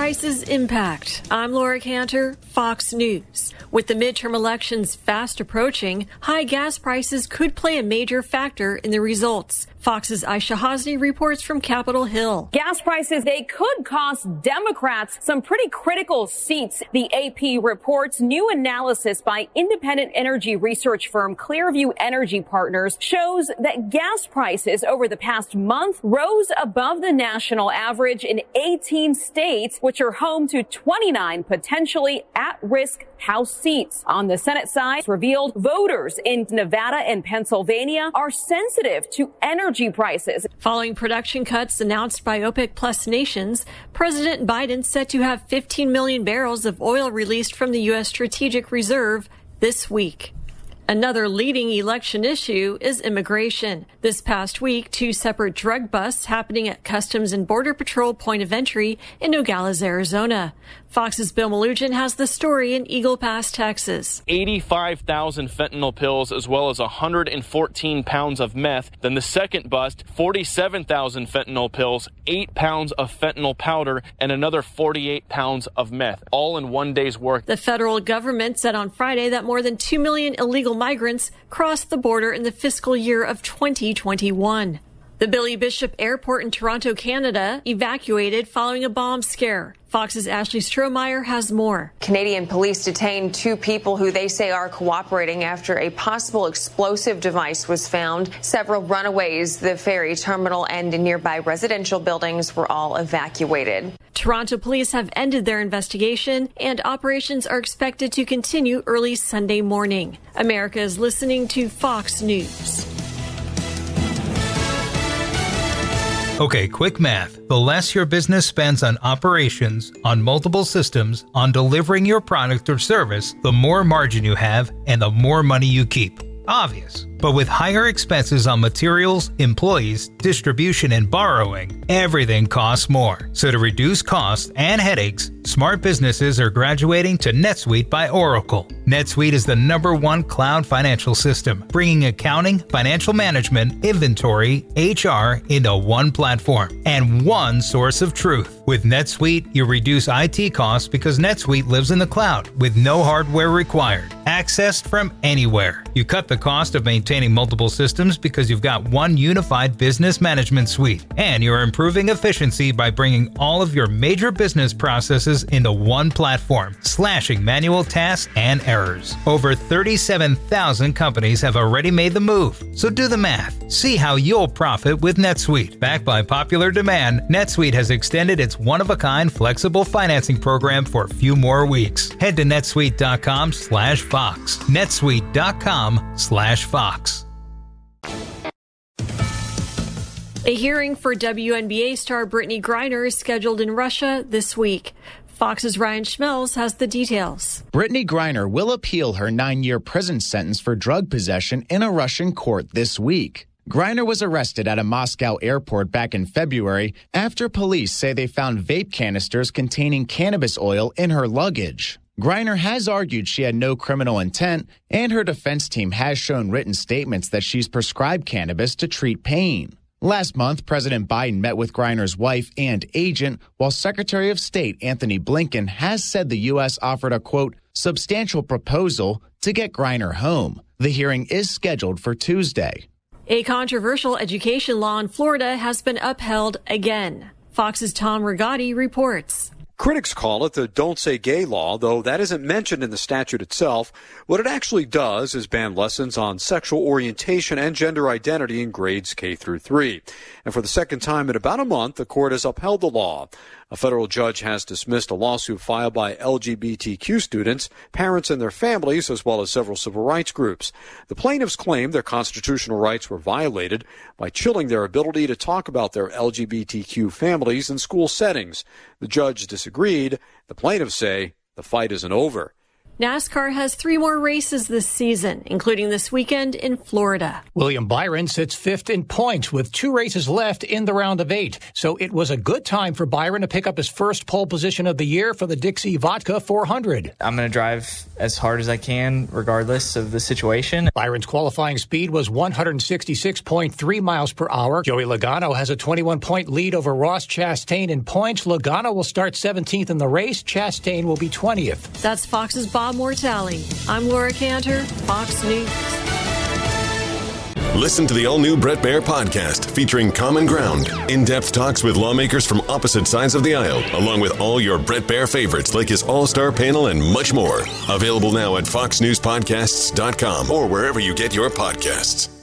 prices impact. I'm Laura Cantor, Fox News. With the midterm elections fast approaching, high gas prices could play a major factor in the results. Fox's Aisha Hasni reports from Capitol Hill. Gas prices, they could cost Democrats some pretty critical seats. The AP reports new analysis by independent energy research firm Clearview Energy Partners shows that gas prices over the past month rose above the national average in 18 states, which are home to 29 potentially at-risk House seats. On the Senate side, revealed voters in Nevada and Pennsylvania are sensitive to energy prices. Following production cuts announced by OPEC Plus nations, President Biden set to have 15 million barrels of oil released from the U.S. Strategic Reserve this week. Another leading election issue is immigration. This past week, 2 separate drug busts happening at Customs and Border Patrol point of entry in Nogales, Arizona. Fox's Bill Malugin has the story in Eagle Pass, Texas. 85,000 fentanyl pills as well as 114 pounds of meth. Then the second bust, 47,000 fentanyl pills, 8 pounds of fentanyl powder, and another 48 pounds of meth, all in one day's work. The federal government said on Friday that more than 2 million illegal migrants crossed the border in the fiscal year of 2021. The Billy Bishop Airport in Toronto, Canada, evacuated following a bomb scare. Fox's Ashley Strohmeyer has more. Canadian police detained 2 people who they say are cooperating after a possible explosive device was found. Several runaways, the ferry terminal, and nearby residential buildings were all evacuated. Toronto police have ended their investigation, and operations are expected to continue early Sunday morning. America is listening to Fox News. Okay, quick math. The less your business spends on operations, on multiple systems, on delivering your product or service, the more margin you have and the more money you keep. Obvious. But with higher expenses on materials, employees, distribution, and borrowing, everything costs more. So to reduce costs and headaches, smart businesses are graduating to NetSuite by Oracle. NetSuite is the #1 cloud financial system, bringing accounting, financial management, inventory, HR into one platform and one source of truth. With NetSuite, you reduce IT costs because NetSuite lives in the cloud with no hardware required, accessed from anywhere. You cut the cost of maintaining multiple systems because you've got one unified business management suite, and you're improving efficiency by bringing all of your major business processes into one platform, slashing manual tasks and errors. Over 37,000 companies have already made the move, so do the math. See how you'll profit with NetSuite. Backed by popular demand, NetSuite has extended its one-of-a-kind flexible financing program for a few more weeks. Head to netsuite.com/Fox. netsuite.com/Fox. A hearing for WNBA star Brittany Griner is scheduled in Russia this week. Fox's Ryan Schmelz has the details. Brittany Griner will appeal her 9-year prison sentence for drug possession in a Russian court this week. Griner was arrested at a Moscow airport back in February after police say they found vape canisters containing cannabis oil in her luggage. Griner has argued she had no criminal intent, and her defense team has shown written statements that she's prescribed cannabis to treat pain. Last month, President Biden met with Griner's wife and agent, while Secretary of State Anthony Blinken has said the U.S. offered a, quote, substantial proposal to get Griner home. The hearing is scheduled for Tuesday. A controversial education law in Florida has been upheld again. Fox's Tom Rigotti reports. Critics call it the Don't Say Gay law, though that isn't mentioned in the statute itself. What it actually does is ban lessons on sexual orientation and gender identity in grades K through 3. And for the second time in about a month, the court has upheld the law. A federal judge has dismissed a lawsuit filed by LGBTQ students, parents and their families, as well as several civil rights groups. The plaintiffs claim their constitutional rights were violated by chilling their ability to talk about their LGBTQ families in school settings. The judge disagreed. The plaintiffs say the fight isn't over. NASCAR has 3 more races this season, including this weekend in Florida. William Byron sits 5th in points with 2 races left in the round of 8. So it was a good time for Byron to pick up his first pole position of the year for the Dixie Vodka 400. I'm going to drive as hard as I can, regardless of the situation. Byron's qualifying speed was 166.3 miles per hour. Joey Logano has a 21-point lead over Ross Chastain in points. Logano will start 17th in the race. Chastain will be 20th. That's Fox's Bob Mortali. I'm Laura Cantor, Fox News. Listen to the all-new Bret Baier podcast featuring Common Ground, in-depth talks with lawmakers from opposite sides of the aisle, along with all your Bret Baier favorites like his all-star panel and much more. Available now at foxnewspodcasts.com or wherever you get your podcasts.